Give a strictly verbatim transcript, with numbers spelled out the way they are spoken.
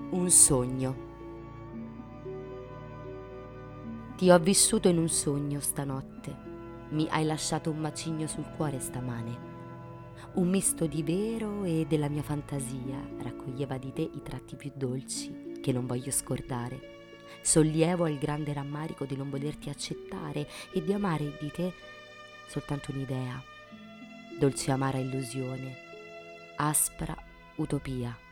Un sogno. Ti ho vissuto in un sogno stanotte. Mi hai lasciato un macigno sul cuore stamane. Un misto di vero e della mia fantasia raccoglieva di te i tratti più dolci che non voglio scordare. Sollievo al grande rammarico di non volerti accettare e di amare di te soltanto un'idea. Dolce amara illusione, aspra utopia.